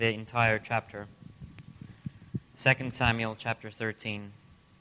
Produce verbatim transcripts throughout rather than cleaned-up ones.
the entire chapter. Second Samuel chapter thirteen.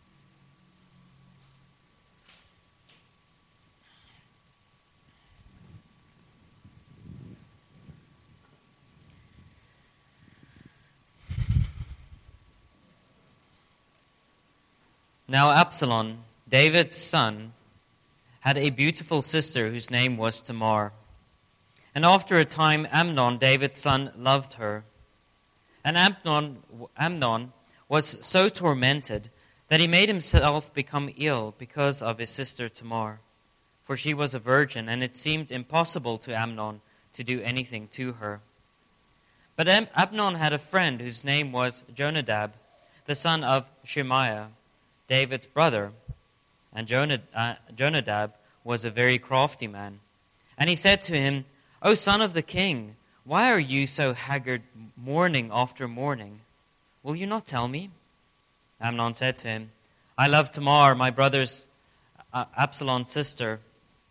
Now Absalom, David's son, had a beautiful sister whose name was Tamar. And after a time, Amnon, David's son, loved her. And Amnon, Amnon was so tormented that he made himself become ill because of his sister Tamar. For she was a virgin, and it seemed impossible to Amnon to do anything to her. But Am- Amnon had a friend whose name was Jonadab, the son of Shemaiah, David's brother. And Jonad- uh, Jonadab was a very crafty man. And he said to him, "O son of the king, why are you so haggard morning after morning? Will you not tell me?" Amnon said to him, "I love Tamar, my brother's uh, Absalom's sister."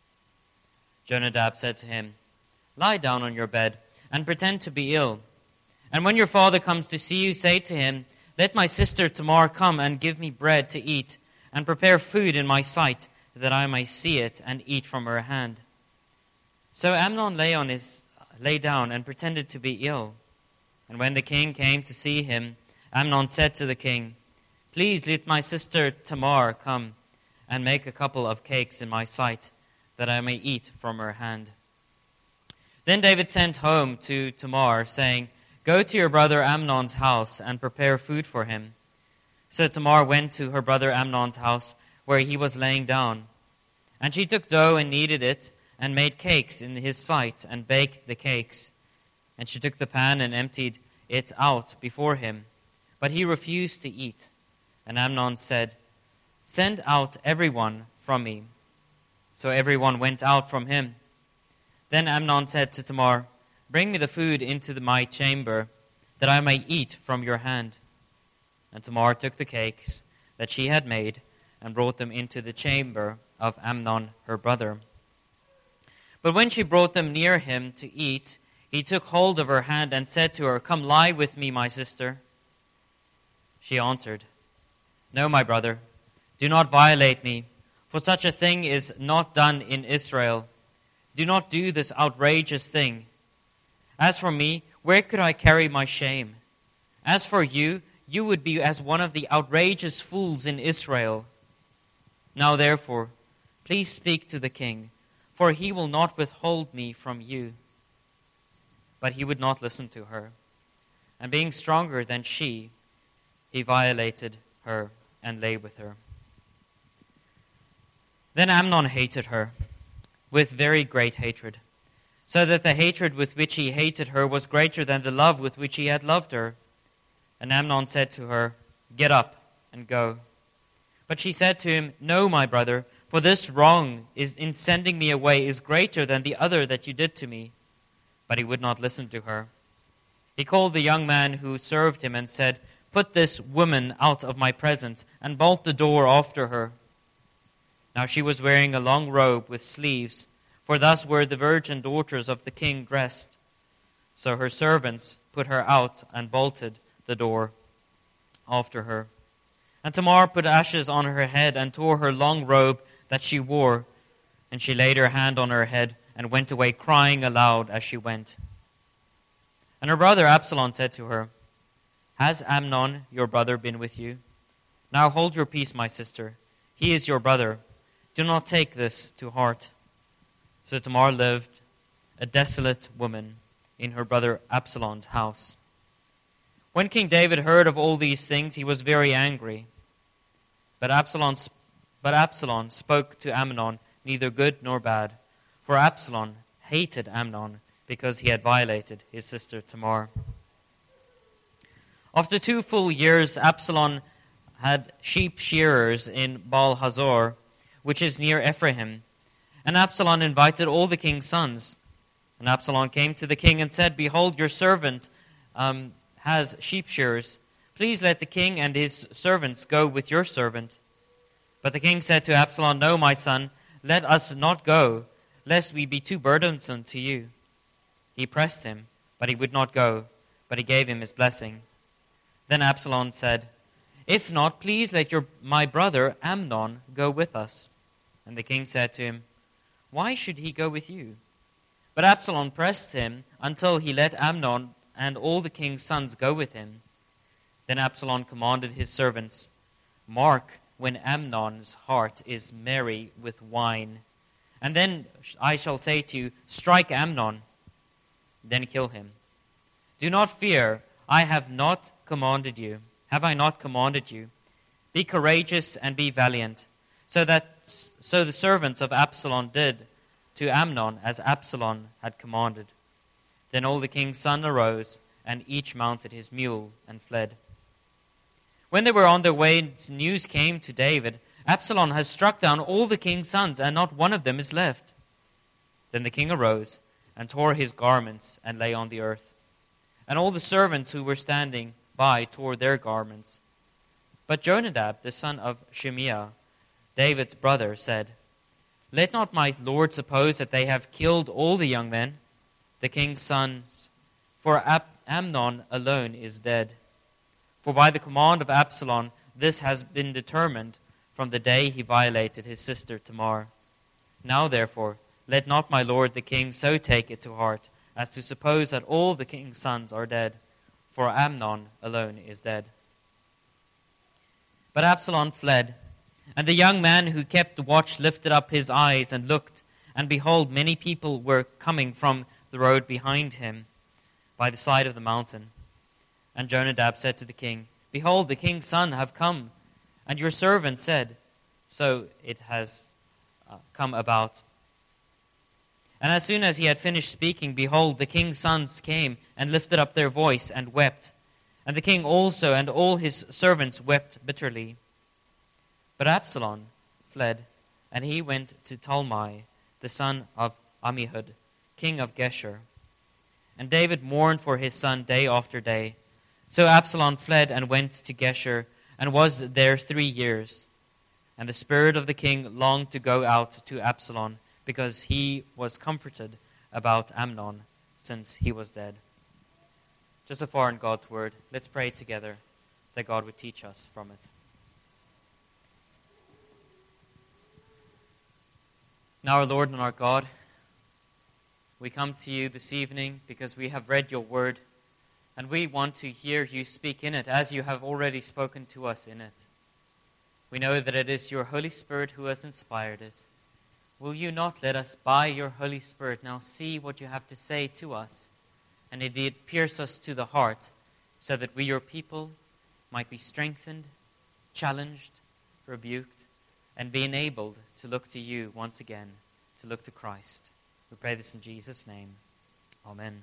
Jonadab said to him, "Lie down on your bed and pretend to be ill. And when your father comes to see you, say to him, 'Let my sister Tamar come and give me bread to eat, and prepare food in my sight, that I may see it and eat from her hand.'" So Amnon lay on his lay down and pretended to be ill. And when the king came to see him, Amnon said to the king, "Please let my sister Tamar come and make a couple of cakes in my sight, that I may eat from her hand." Then David sent home to Tamar, saying, "Go to your brother Amnon's house and prepare food for him." So Tamar went to her brother Amnon's house, where he was laying down. And she took dough and kneaded it, and made cakes in his sight, and baked the cakes. And she took the pan and emptied it out before him. But he refused to eat. And Amnon said, "Send out everyone from me." So everyone went out from him. Then Amnon said to Tamar, "Bring me the food into the, my chamber, that I may eat from your hand." And Tamar took the cakes that she had made, and brought them into the chamber of Amnon her brother. But when she brought them near him to eat, he took hold of her hand and said to her, "Come lie with me, my sister." She answered, "No, my brother, do not violate me, for such a thing is not done in Israel. Do not do this outrageous thing. As for me, where could I carry my shame? As for you, you would be as one of the outrageous fools in Israel. Now therefore, please speak to the king, for he will not withhold me from you." But he would not listen to her. And being stronger than she, he violated her and lay with her. Then Amnon hated her with very great hatred, so that the hatred with which he hated her was greater than the love with which he had loved her. And Amnon said to her, "Get up and go." But she said to him, "No, my brother, for this wrong is in sending me away is greater than the other that you did to me." But he would not listen to her. He called the young man who served him and said, "Put this woman out of my presence, and bolt the door after her." Now she was wearing a long robe with sleeves, for thus were the virgin daughters of the king dressed. So her servants put her out and bolted the door after her. And Tamar put ashes on her head and tore her long robe that she wore, and she laid her hand on her head and went away crying aloud as she went. And her brother Absalom said to her, "Has Amnon, your brother, been with you? Now hold your peace, my sister. He is your brother. Do not take this to heart." So Tamar lived, a desolate woman, in her brother Absalom's house. When King David heard of all these things, he was very angry. But Absalom, but Absalom spoke to Amnon neither good nor bad, for Absalom hated Amnon because he had violated his sister Tamar. After two full years, Absalom had sheep shearers in Baal-Hazor, which is near Ephraim. And Absalom invited all the king's sons. And Absalom came to the king and said, "Behold, your servant um, has sheep shearers. Please let the king and his servants go with your servant." But the king said to Absalom, "No, my son, let us not go, lest we be too burdensome to you." He pressed him, but he would not go. but he gave him his blessing. Then Absalom said, "If not, please let your my brother Amnon go with us." And the king said to him, "Why should he go with you?" But Absalom pressed him until he let Amnon and all the king's sons go with him. Then Absalom commanded his servants, "Mark when Amnon's heart is merry with wine. And then I shall say to you, 'Strike Amnon,' then kill him. Do not fear, I have not commanded you. Have I not commanded you? Be courageous and be valiant." So that so the servants of Absalom did to Amnon as Absalom had commanded. Then all the king's sons arose, and each mounted his mule and fled. When they were on their way, news came to David, "Absalom has struck down all the king's sons, and not one of them is left." Then the king arose and tore his garments and lay on the earth. And all the servants who were standing by tore their garments. But Jonadab, the son of Shimeah, David's brother, said, "Let not my lord suppose that they have killed all the young men, the king's sons, for Ab- Amnon alone is dead. For by the command of Absalom, this has been determined from the day he violated his sister Tamar. Now therefore, let not my lord the king so take it to heart as to suppose that all the king's sons are dead, for Amnon alone is dead." But Absalom fled, and the young man who kept watch lifted up his eyes and looked, and behold, many people were coming from the road behind him by the side of the mountain. And Jonadab said to the king, "Behold, the king's sons have come, and your servant said, so it has uh, come about." And as soon as he had finished speaking, behold, the king's sons came and lifted up their voice and wept. And the king also and all his servants wept bitterly. But Absalom fled, and he went to Talmai, the son of Ammihud, king of Geshur. And David mourned for his son day after day. So Absalom fled and went to Geshur, and was there three years. And the spirit of the king longed to go out to Absalom, because he was comforted about Amnon, since he was dead. Just so far in God's word, let's pray together that God would teach us from it. Now, our Lord and our God, we come to you this evening because we have read your word, and we want to hear you speak in it as you have already spoken to us in it. We know that it is your Holy Spirit who has inspired it. Will you not let us, by your Holy Spirit, now see what you have to say to us, and indeed pierce us to the heart, so that we, your people, might be strengthened, challenged, rebuked, and be enabled to look to you once again, to look to Christ. We pray this in Jesus' name. Amen.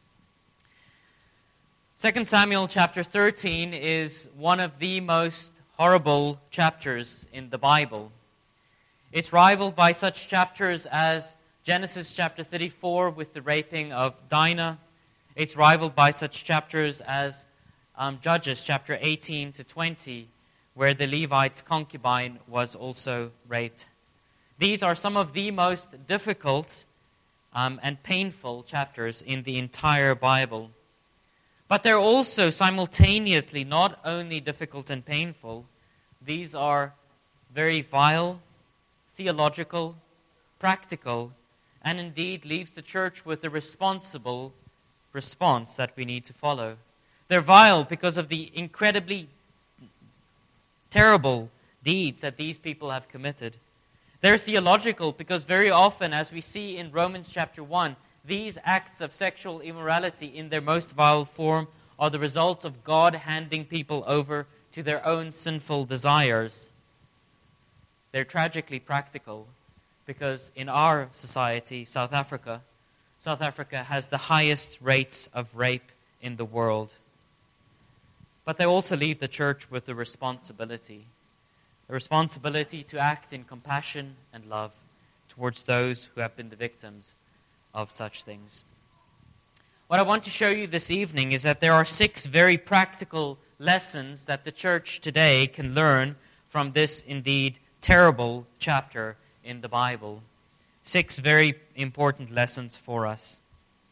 Second Samuel chapter thirteen is one of the most horrible chapters in the Bible. It's rivaled by such chapters as Genesis chapter thirty-four with the raping of Dinah. It's rivaled by such chapters as um, Judges chapter eighteen to twenty, where the Levite's concubine was also raped. These are some of the most difficult um, and painful chapters in the entire Bible. But they're also simultaneously not only difficult and painful, these are very vile, theological, practical, and indeed leaves the church with a responsible response that we need to follow. They're vile because of the incredibly terrible deeds that these people have committed. They're theological because very often, as we see in Romans chapter one, these acts of sexual immorality in their most vile form are the result of God handing people over to their own sinful desires. They're tragically practical because in our society, South Africa, South Africa has the highest rates of rape in the world. But they also leave the church with the responsibility, the responsibility to act in compassion and love towards those who have been the victims of such things. What I want to show you this evening is that there are six very practical lessons that the church today can learn from this indeed terrible chapter in the Bible. Six very important lessons for us.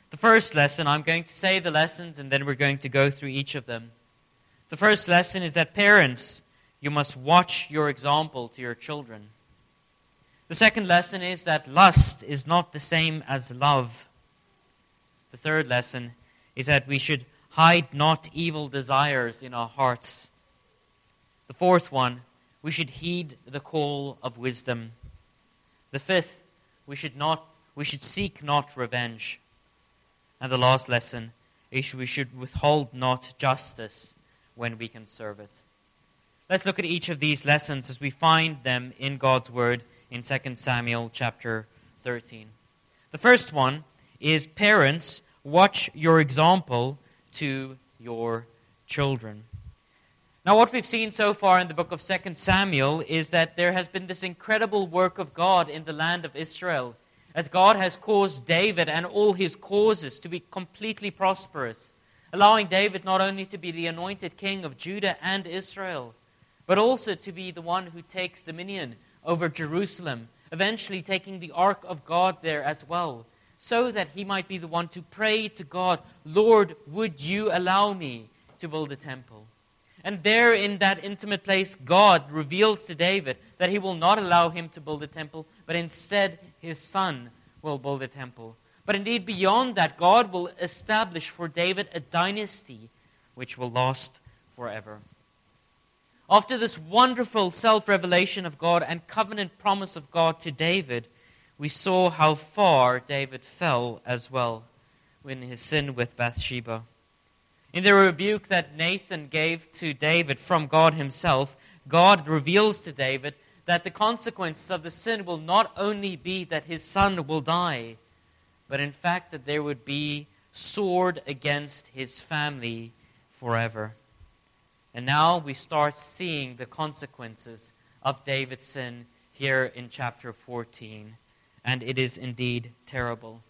The first lesson, I'm going to say the lessons and then we're going to go through each of them. The first lesson is that parents, you must watch your example to your children. The second lesson is that lust is not the same as love. The third lesson is that we should hide not evil desires in our hearts. The fourth one, we should heed the call of wisdom. The fifth, we should not, we should seek not revenge. And the last lesson is we should withhold not justice when we can serve it. Let's look at each of these lessons as we find them in God's Word in Second Samuel chapter thirteen. The first one is, parents, watch your example to your children. Now, what we've seen so far in the book of Second Samuel is that there has been this incredible work of God in the land of Israel, as God has caused David and all his causes to be completely prosperous, allowing David not only to be the anointed king of Judah and Israel, but also to be the one who takes dominion over Jerusalem, eventually taking the ark of God there as well, so that he might be the one to pray to God, Lord, would you allow me to build a temple? And there in that intimate place, God reveals to David that he will not allow him to build a temple, but instead his son will build a temple. But indeed, beyond that, God will establish for David a dynasty which will last forever. After this wonderful self-revelation of God and covenant promise of God to David, we saw how far David fell as well in his sin with Bathsheba. In the rebuke that Nathan gave to David from God himself, God reveals to David that the consequences of the sin will not only be that his son will die, but in fact that there would be sword against his family forever. And now we start seeing the consequences of David's sin here in chapter fourteen. And it is indeed terrible.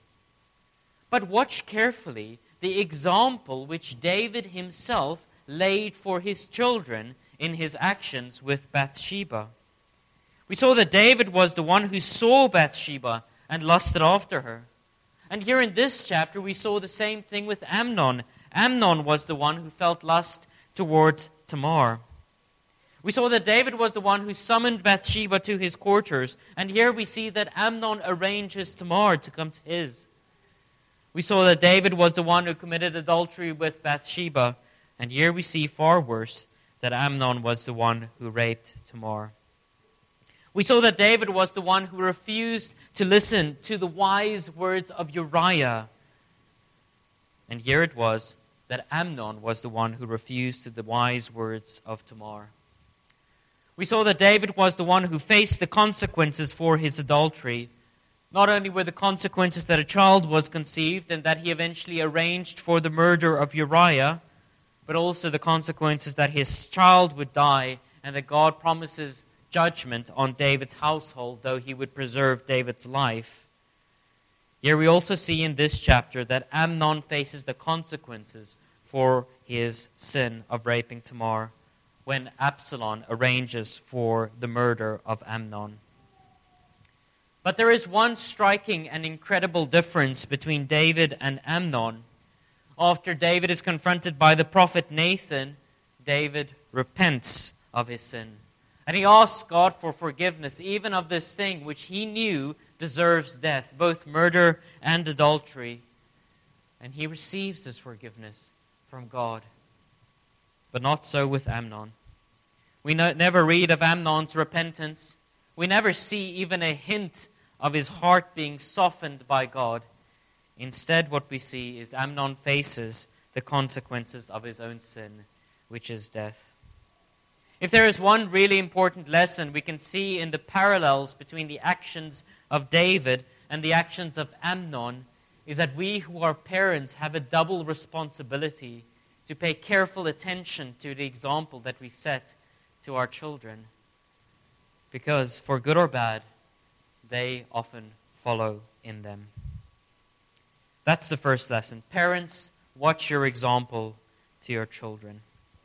But watch carefully the example which David himself laid for his children in his actions with Bathsheba. We saw that David was the one who saw Bathsheba and lusted after her. And here in this chapter we saw the same thing with Amnon. Amnon was the one who felt lust towards Tamar. We saw that David was the one who summoned Bathsheba to his quarters, and here we see that Amnon arranges Tamar to come to his. We saw that David was the one who committed adultery with Bathsheba, and here we see far worse, that Amnon was the one who raped Tamar. We saw that David was the one who refused to listen to the wise words of Uriah, and here it was that Amnon was the one who refused to the wise words of Tamar. We saw that David was the one who faced the consequences for his adultery. Not only were the consequences that a child was conceived and that he eventually arranged for the murder of Uriah, but also the consequences that his child would die and that God promises judgment on David's household, though he would preserve David's life. Here we also see in this chapter that Amnon faces the consequences for his sin of raping Tamar, when Absalom arranges for the murder of Amnon. But there is one striking and incredible difference between David and Amnon. After David is confronted by the prophet Nathan, David repents of his sin. And he asks God for forgiveness, even of this thing which he knew deserves death, both murder and adultery. And he receives this forgiveness from God. But not so with Amnon. We no, never read of Amnon's repentance. We never see even a hint of his heart being softened by God. Instead, what we see is Amnon faces the consequences of his own sin, which is death. If there is one really important lesson we can see in the parallels between the actions of David and the actions of Amnon, is that we who are parents have a double responsibility to pay careful attention to the example that we set to our children. Because for good or bad, they often follow in them. That's the first lesson. Parents, watch your example to your children.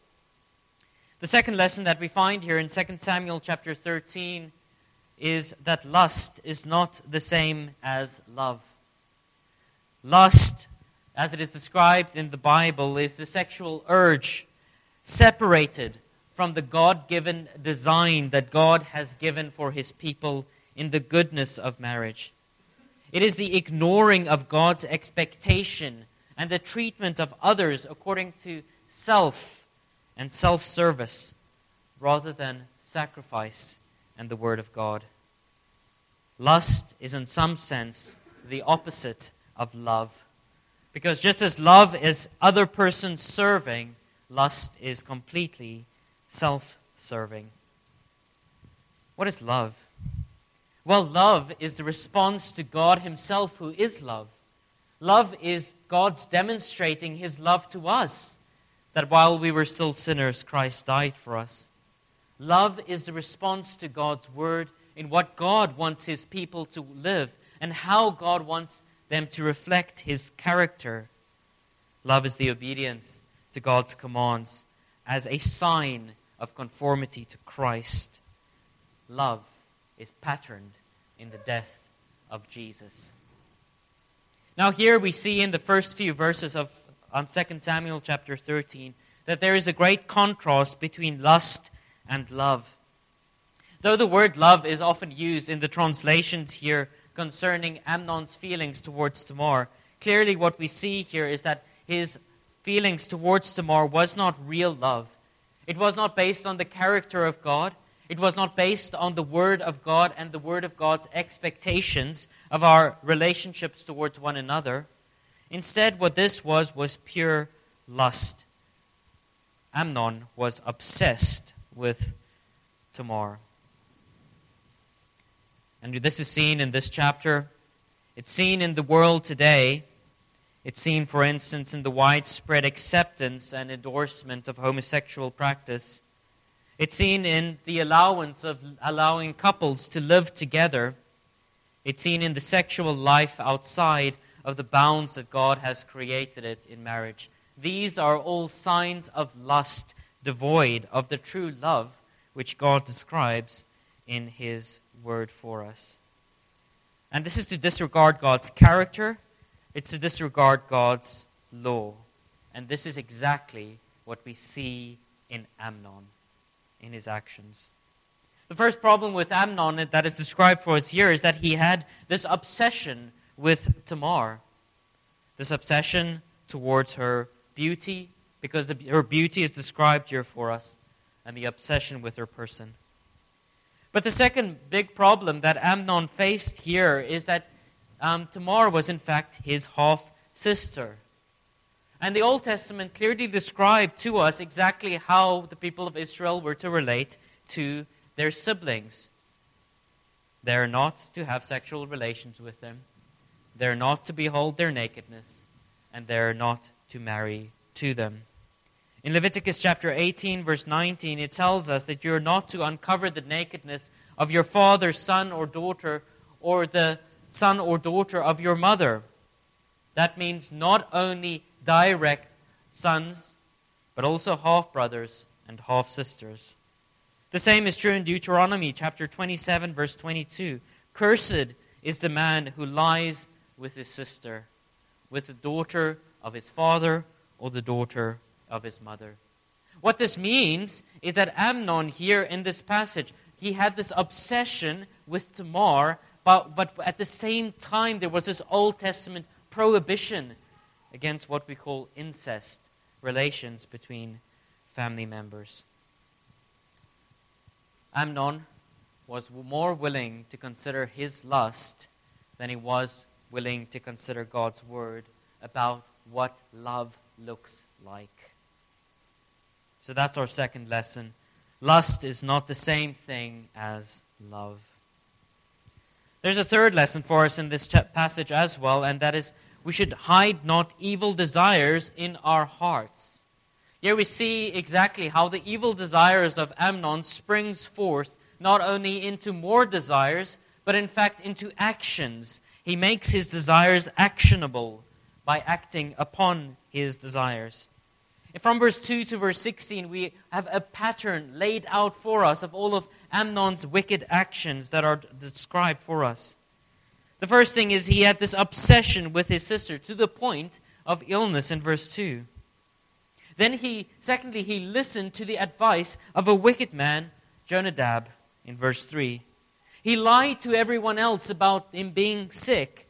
The second lesson that we find here in Second Samuel chapter thirteen is that lust is not the same as love. Lust as it is described in the Bible, is the sexual urge separated from the God-given design that God has given for His people in the goodness of marriage. It is the ignoring of God's expectation and the treatment of others according to self and self-service rather than sacrifice and the Word of God. Lust is in some sense the opposite of love. Because just as love is other person serving, lust is completely self-serving. What is love? Well, love is the response to God Himself, who is love. Love is God's demonstrating His love to us, that while we were still sinners, Christ died for us. Love is the response to God's Word in what God wants His people to live and how God wants them to reflect His character. Love is the obedience to God's commands as a sign of conformity to Christ. Love is patterned in the death of Jesus. Now here we see in the first few verses of um, Second Samuel chapter thirteen that there is a great contrast between lust and love. Though the word love is often used in the translations here concerning Amnon's feelings towards Tamar, clearly what we see here is that his feelings towards Tamar was not real love. It was not based on the character of God. It was not based on the Word of God and the Word of God's expectations of our relationships towards one another. Instead, what this was, was pure lust. Amnon was obsessed with Tamar. And this is seen in this chapter. It's seen in the world today. It's seen, for instance, in the widespread acceptance and endorsement of homosexual practice. It's seen in the allowance of allowing couples to live together. It's seen in the sexual life outside of the bounds that God has created it in marriage. These are all signs of lust, devoid of the true love which God describes in His Word for us. And this is to disregard God's character. It's to disregard God's law. And this is exactly what we see in Amnon, in his actions. The first problem with Amnon that is described for us here is that he had this obsession with Tamar. This obsession towards her beauty, because the, her beauty is described here for us, and the obsession with her person. But the second big problem that Amnon faced here is that um, Tamar was in fact his half-sister. And the Old Testament clearly described to us exactly how the people of Israel were to relate to their siblings. They're not to have sexual relations with them. They're not to behold their nakedness. And they're not to marry to them. In Leviticus chapter eighteen, verse nineteen, it tells us that you're not to uncover the nakedness of your father's son or daughter, or the son or daughter of your mother. That means not only direct sons, but also half-brothers and half-sisters. The same is true in Deuteronomy chapter twenty-seven, verse twenty-two. Cursed is the man who lies with his sister, with the daughter of his father or the daughter of his mother. What this means is that Amnon here in this passage, he had this obsession with Tamar, but, but at the same time there was this Old Testament prohibition against what we call incest, relations between family members. Amnon was more willing to consider his lust than he was willing to consider God's word about what love looks like. So that's our second lesson. Lust is not the same thing as love. There's a third lesson for us in this passage as well, and that is we should hide not evil desires in our hearts. Here we see exactly how the evil desires of Amnon springs forth not only into more desires, but in fact into actions. He makes his desires actionable by acting upon his desires. And from verse two to verse sixteen, we have a pattern laid out for us of all of Amnon's wicked actions that are described for us. The first thing is he had this obsession with his sister to the point of illness in verse two. Then he, secondly, he listened to the advice of a wicked man, Jonadab, in verse three. He lied to everyone else about him being sick.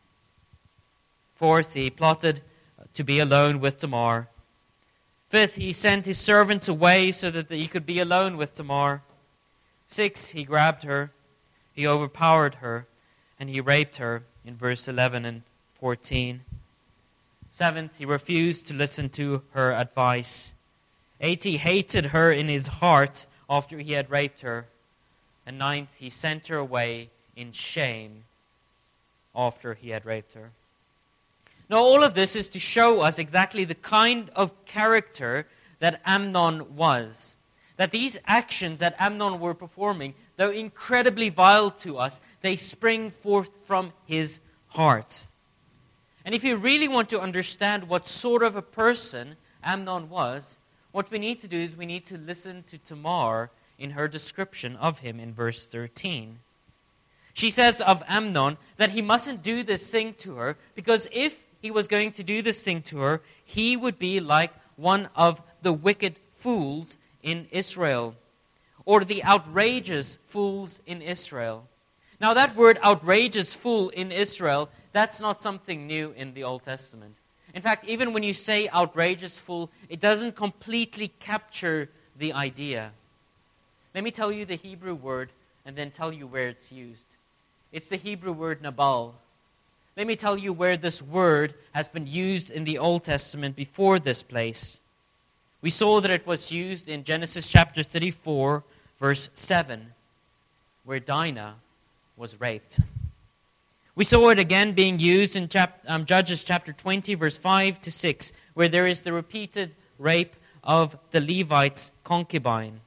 Fourth, he plotted to be alone with Tamar. Fifth, he sent his servants away so that he could be alone with Tamar. Sixth, he grabbed her, he overpowered her, and he raped her in verse eleven and fourteen. Seventh, he refused to listen to her advice. Eighth, he hated her in his heart after he had raped her. And ninth, he sent her away in shame after he had raped her. Now, all of this is to show us exactly the kind of character that Amnon was. That these actions that Amnon were performing, though incredibly vile to us, they spring forth from his heart. And if you really want to understand what sort of a person Amnon was, what we need to do is we need to listen to Tamar in her description of him in verse thirteen. She says of Amnon that he mustn't do this thing to her, because if he was going to do this thing to her, he would be like one of the wicked fools in Israel, or the outrageous fools in Israel. Now that word outrageous fool in Israel, that's not something new in the Old Testament. In fact, even when you say outrageous fool, it doesn't completely capture the idea. Let me tell you the Hebrew word and then tell you where it's used. It's the Hebrew word Nabal. Let me tell you where this word has been used in the Old Testament before this place. We saw that it was used in Genesis chapter thirty-four, verse seven, where Dinah was raped. We saw it again being used in chap- um, Judges chapter twenty, verse five to six, where there is the repeated rape of the Levite's concubine.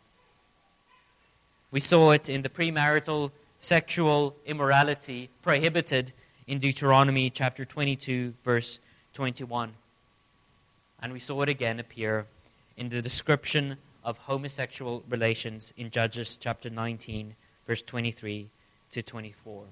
We saw it in the premarital sexual immorality prohibited in Deuteronomy chapter twenty-two, verse twenty-one. And we saw it again appear in the description of homosexual relations in Judges chapter nineteen, verse twenty-three to twenty-four.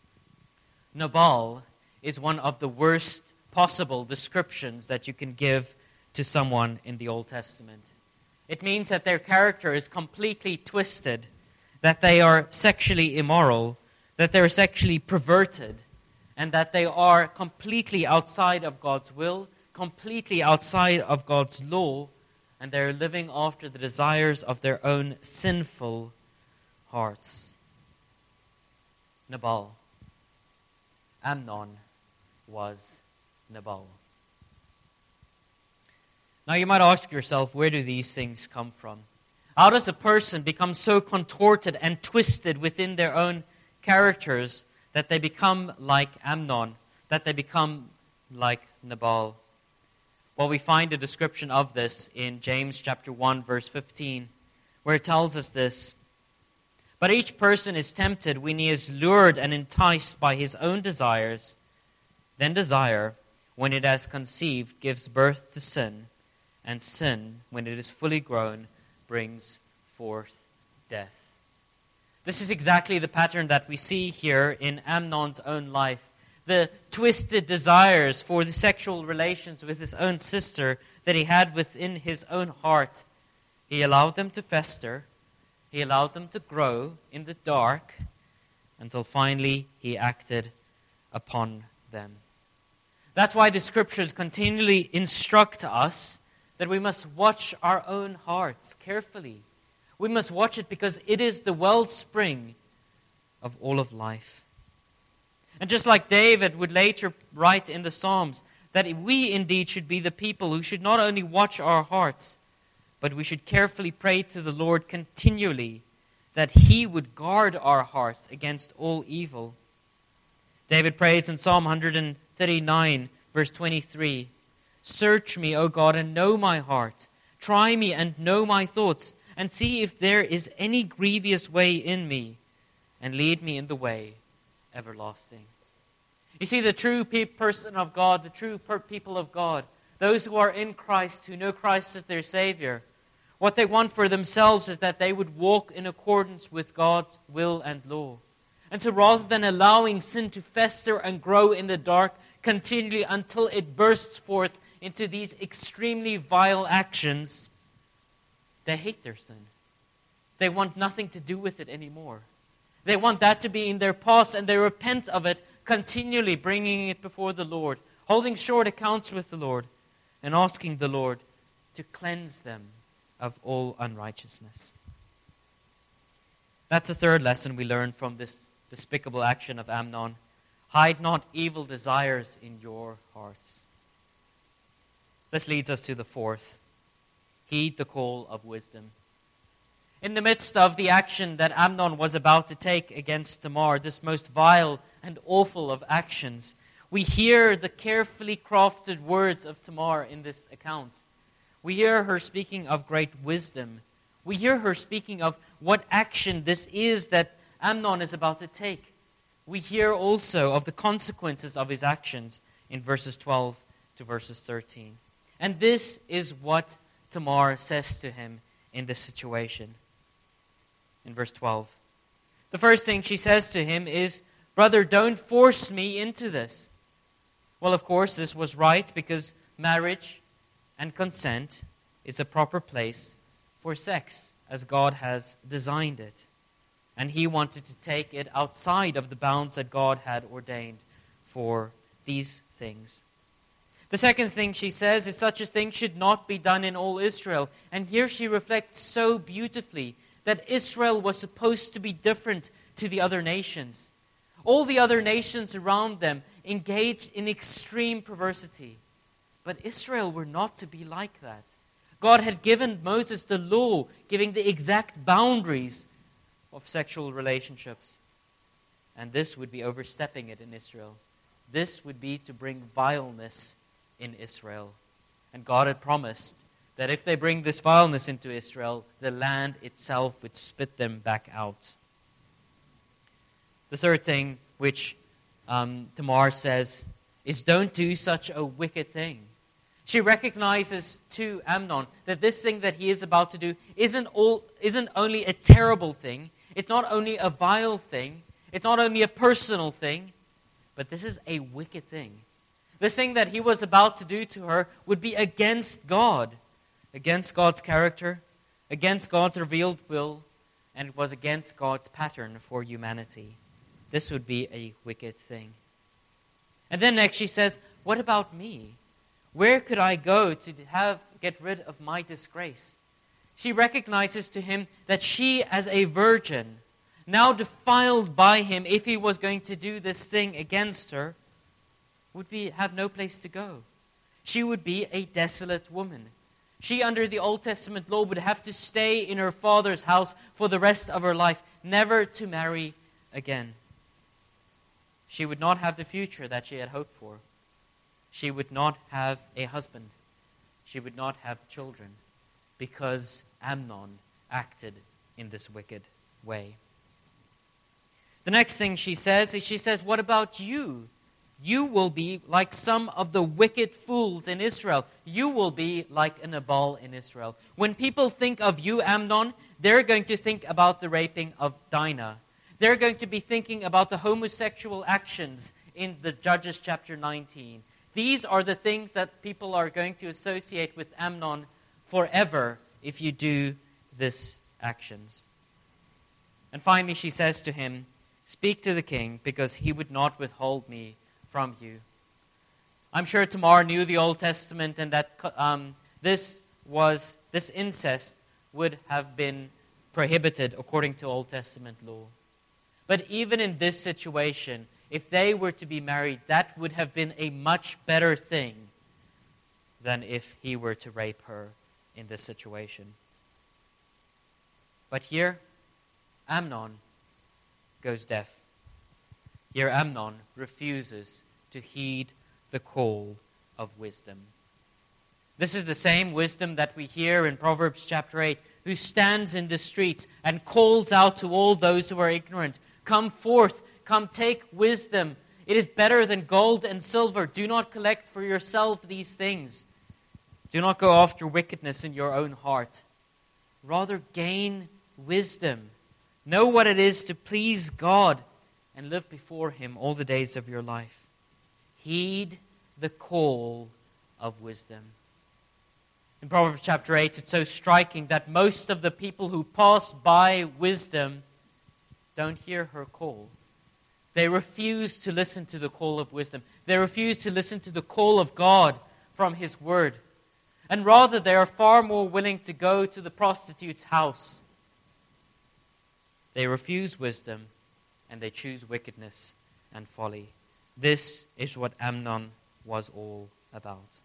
Nabal is one of the worst possible descriptions that you can give to someone in the Old Testament. It means that their character is completely twisted, that they are sexually immoral, that they are sexually perverted, and that they are completely outside of God's will, completely outside of God's law, and they're living after the desires of their own sinful hearts. Nabal. Amnon was Nabal. Now you might ask yourself, where do these things come from? How does a person become so contorted and twisted within their own characters that they become like Amnon, that they become like Nabal? Well, we find a description of this in James chapter one, verse fifteen, where it tells us this. But each person is tempted when he is lured and enticed by his own desires. Then desire, when it has conceived, gives birth to sin. And sin, when it is fully grown, brings forth death. This is exactly the pattern that we see here in Amnon's own life. The twisted desires for the sexual relations with his own sister that he had within his own heart. He allowed them to fester. He allowed them to grow in the dark until finally he acted upon them. That's why the Scriptures continually instruct us that we must watch our own hearts carefully. We must watch it because it is the wellspring of all of life. And just like David would later write in the Psalms, that we indeed should be the people who should not only watch our hearts, but we should carefully pray to the Lord continually that He would guard our hearts against all evil. David prays in Psalm one thirty-nine, verse twenty-three, "Search me, O God, and know my heart. Try me and know my thoughts, and see if there is any grievous way in me, and lead me in the way everlasting." You see, the true pe- person of God, the true per- people of God, those who are in Christ, who know Christ as their Savior, what they want for themselves is that they would walk in accordance with God's will and law. And so rather than allowing sin to fester and grow in the dark, continually until it bursts forth into these extremely vile actions, they hate their sin. They want nothing to do with it anymore. They want that to be in their past, and they repent of it, continually bringing it before the Lord, holding short accounts with the Lord, and asking the Lord to cleanse them of all unrighteousness. That's the third lesson we learn from this despicable action of Amnon. Hide not evil desires in your hearts. This leads us to the fourth. Heed the call of wisdom. In the midst of the action that Amnon was about to take against Tamar, this most vile and awful of actions, we hear the carefully crafted words of Tamar in this account. We hear her speaking of great wisdom. We hear her speaking of what action this is that Amnon is about to take. We hear also of the consequences of his actions in verses twelve to verses thirteen. And this is what Tamar says to him in this situation. In verse twelve. The first thing she says to him is, "Brother, don't force me into this." Well, of course, this was right because marriage and consent is a proper place for sex as God has designed it. And he wanted to take it outside of the bounds that God had ordained for these things. The second thing she says is such a thing should not be done in all Israel. And here she reflects so beautifully that Israel was supposed to be different to the other nations. All the other nations around them engaged in extreme perversity. But Israel were not to be like that. God had given Moses the law, giving the exact boundaries of sexual relationships. And this would be overstepping it in Israel. This would be to bring vileness in Israel. And God had promised that if they bring this vileness into Israel, the land itself would spit them back out. The third thing which um, Tamar says is, don't do such a wicked thing. She recognizes to Amnon that this thing that he is about to do isn't all, isn't only a terrible thing, it's not only a vile thing, it's not only a personal thing, but this is a wicked thing. This thing that he was about to do to her would be against God, against God's character, against God's revealed will, and it was against God's pattern for humanity. This would be a wicked thing. And then next she says, what about me? Where could I go to have get rid of my disgrace? She recognizes to him that she, as a virgin, now defiled by him, if he was going to do this thing against her, would be have no place to go. She would be a desolate woman. She, under the Old Testament law, would have to stay in her father's house for the rest of her life, never to marry again. She would not have the future that she had hoped for. She would not have a husband. She would not have children, because Amnon acted in this wicked way. The next thing she says is, she says, what about you? You will be like some of the wicked fools in Israel. You will be like a Nabal in Israel. When people think of you, Amnon, they're going to think about the raping of Dinah. They're going to be thinking about the homosexual actions in the Judges chapter nineteen. These are the things that people are going to associate with Amnon forever if you do these actions. And finally she says to him, speak to the king, because he would not withhold me from you. I'm sure Tamar knew the Old Testament, and that um, this was this incest would have been prohibited according to Old Testament law. But even in this situation, if they were to be married, that would have been a much better thing than if he were to rape her in this situation. But here, Amnon goes deaf. Here Amnon refuses to heed the call of wisdom. This is the same wisdom that we hear in Proverbs chapter eight, who stands in the streets and calls out to all those who are ignorant, come forth, come take wisdom. It is better than gold and silver. Do not collect for yourself these things. Do not go after wickedness in your own heart. Rather gain wisdom. Know what it is to please God and live before Him all the days of your life. heed the call of wisdom. In Proverbs chapter eight, it's so striking that most of the people who pass by wisdom don't hear her call. They refuse to listen to the call of wisdom. They refuse to listen to the call of God from His Word. And rather, they are far more willing to go to the prostitute's house. They refuse wisdom, and they choose wickedness and folly. This is what Amnon was all about.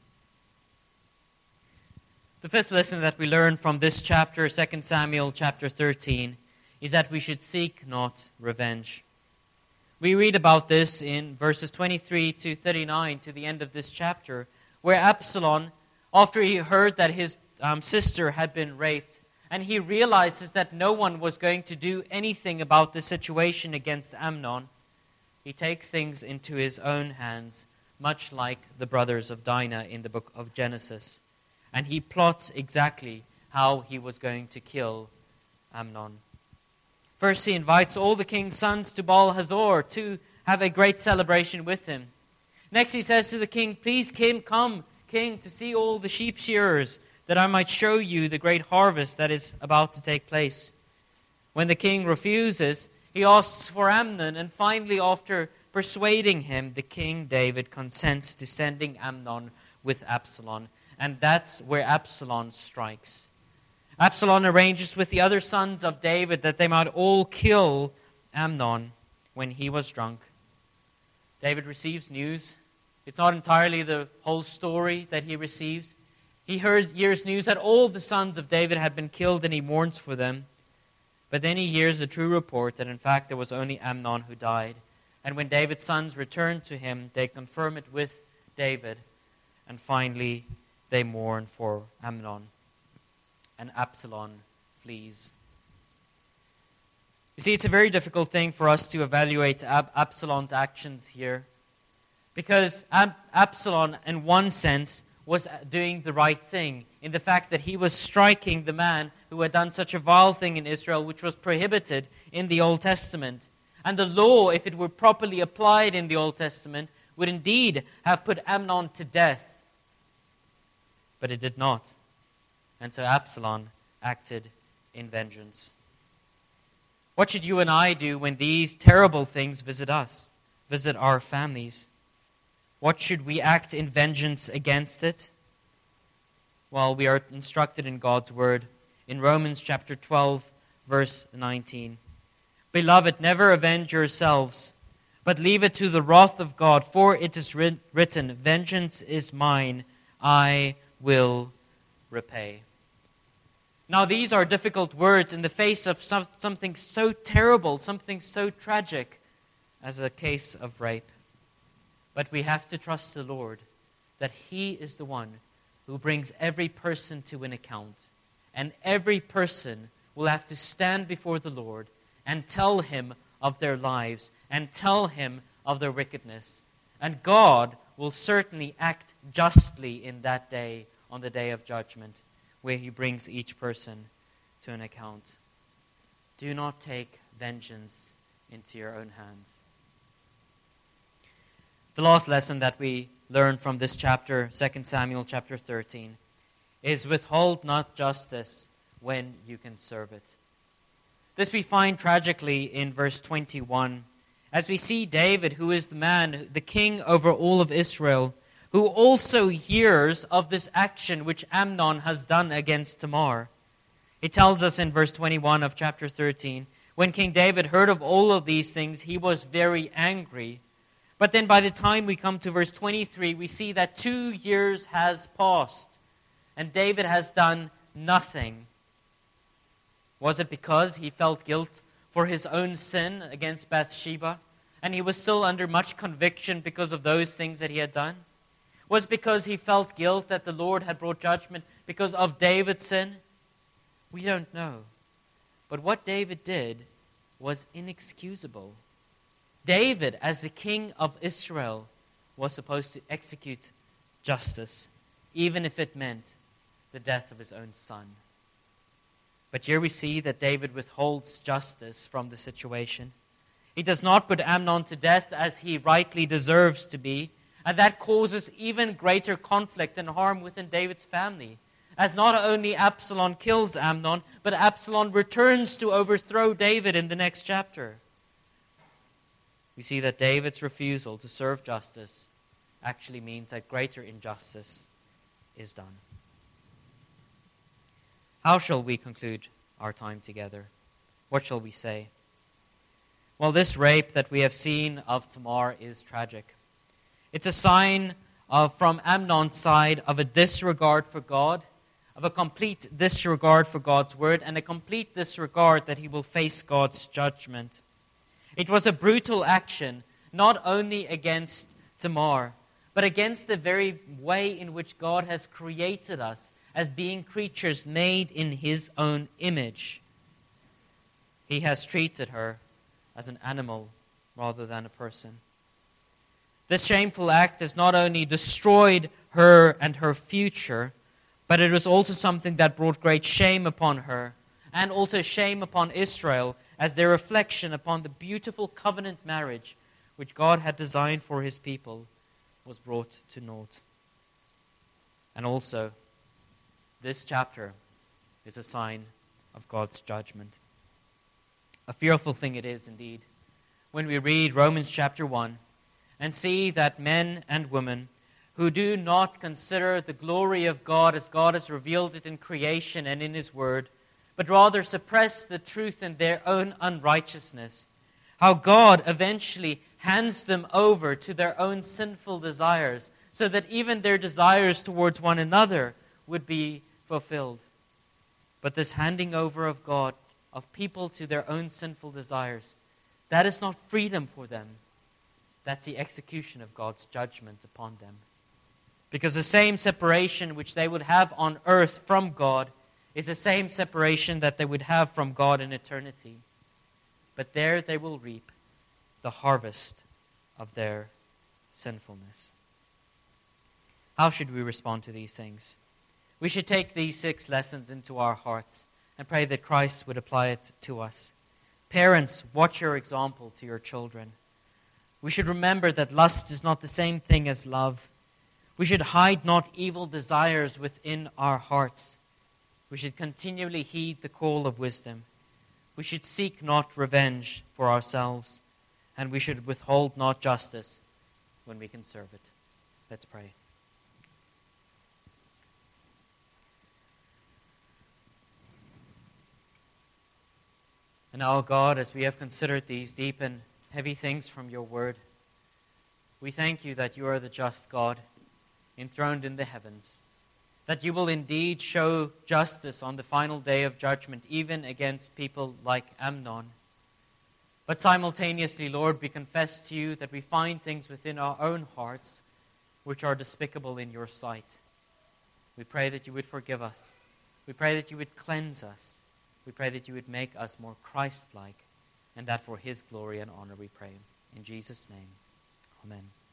The fifth lesson that we learn from this chapter, Second Samuel chapter thirteen, is that we should seek not revenge. We read about this in verses twenty-three to thirty-nine to the end of this chapter, where Absalom, after he heard that his um, sister had been raped, and he realizes that no one was going to do anything about the situation against Amnon, he takes things into his own hands, much like the brothers of Dinah in the book of Genesis. And he plots exactly how he was going to kill Amnon. First, he invites all the king's sons to Baal Hazor to have a great celebration with him. Next, he says to the king, "Please, Kim, come, king, to see all the sheep shearers, that I might show you the great harvest that is about to take place." When the king refuses, he asks for Amnon, and finally, after persuading him, the king David consents to sending Amnon with Absalom. And that's where Absalom strikes. Absalom arranges with the other sons of David that they might all kill Amnon when he was drunk. David receives news. It's not entirely the whole story that he receives. He hears, hears news that all the sons of David had been killed, and he mourns for them. But then he hears the true report that in fact there was only Amnon who died. And when David's sons return to him, they confirm it with David. And finally, they mourn for Amnon. And Absalom flees. You see, it's a very difficult thing for us to evaluate Ab- Absalom's actions here. Because Ab- Absalom, in one sense, was doing the right thing, in the fact that he was striking the man who had done such a vile thing in Israel, which was prohibited in the Old Testament. And the law, if it were properly applied in the Old Testament, would indeed have put Amnon to death. But it did not. And so Absalom acted in vengeance. What should you and I do when these terrible things visit us, visit our families? What should we act in vengeance against it? Well, we are instructed in God's word in Romans chapter twelve, verse nineteen. "Beloved, never avenge yourselves, but leave it to the wrath of God, for it is writ- written, vengeance is mine, I will repay." Now, these are difficult words in the face of some, something so terrible, something so tragic as a case of rape. But we have to trust the Lord that He is the one who brings every person to an account. And every person will have to stand before the Lord and tell Him of their lives and tell Him of their wickedness. And God will certainly act justly in that day, on the day of judgment, where He brings each person to an account. Do not take vengeance into your own hands. The last lesson that we learn from this chapter, Second Samuel chapter thirteen, is withhold not justice when you can serve it. This we find tragically in verse twenty-one, as we see David, who is the man, the king over all of Israel, who also hears of this action which Amnon has done against Tamar. It tells us in verse twenty-one of chapter thirteen, when King David heard of all of these things, he was very angry. But then by the time we come to verse twenty-three, we see that two years has passed, and David has done nothing. Was it because he felt guilt for his own sin against Bathsheba, and he was still under much conviction because of those things that he had done? Was it because he felt guilt that the Lord had brought judgment because of David's sin? We don't know. But what David did was inexcusable. David, as the king of Israel, was supposed to execute justice, even if it meant the death of his own son. But here we see that David withholds justice from the situation. He does not put Amnon to death as he rightly deserves to be, And that causes even greater conflict and harm within David's family, as not only Absalom kills Amnon, but Absalom returns to overthrow David in the next chapter. We see that David's refusal to serve justice actually means that greater injustice is done. How shall we conclude our time together? What shall we say? Well, this rape that we have seen of Tamar is tragic. It's a sign of, from Amnon's side, of a disregard for God, of a complete disregard for God's word, and a complete disregard that he will face God's judgment. It was a brutal action, not only against Tamar, but against the very way in which God has created us as being creatures made in his own image. He has treated her as an animal rather than a person. This shameful act has not only destroyed her and her future, but it was also something that brought great shame upon her, and also shame upon Israel as their reflection upon the beautiful covenant marriage which God had designed for his people was brought to naught. And also, this chapter is a sign of God's judgment. A fearful thing it is indeed when we read Romans chapter one and see that men and women who do not consider the glory of God as God has revealed it in creation and in his word, but rather suppress the truth in their own unrighteousness, how God eventually hands them over to their own sinful desires, so that even their desires towards one another would be fulfilled. But this handing over of God, of people to their own sinful desires, that is not freedom for them. That's the execution of God's judgment upon them. Because the same separation which they would have on earth from God is the same separation that they would have from God in eternity. But there they will reap the harvest of their sinfulness. How should we respond to these things? We should take these six lessons into our hearts and pray that Christ would apply it to us. Parents, watch your example to your children. We should remember that lust is not the same thing as love. We should hide not evil desires within our hearts. We should continually heed the call of wisdom. We should seek not revenge for ourselves, and we should withhold not justice when we can serve it. Let's pray. And now, God, as we have considered these deep and heavy things from your word, we thank you that you are the just God, enthroned in the heavens, that you will indeed show justice on the final day of judgment, even against people like Amnon. But simultaneously, Lord, we confess to you that we find things within our own hearts which are despicable in your sight. We pray that you would forgive us. We pray that you would cleanse us. We pray that you would make us more Christ-like, and that for his glory and honor we pray. In Jesus' name, amen.